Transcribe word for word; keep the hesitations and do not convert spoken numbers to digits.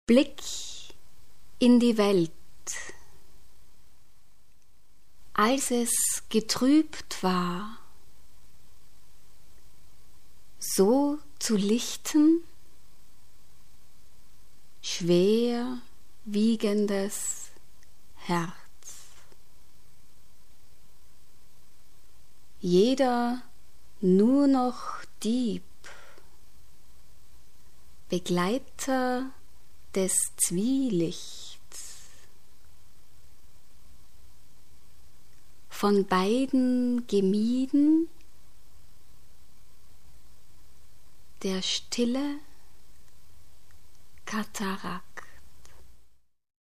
Blick in die Welt. Als es getrübt war, so zu lichten, schwer wiegendes Herz. Jeder nur noch Dieb, Begleiter des Zwielichts, von beiden gemieden, der stille Katarakt.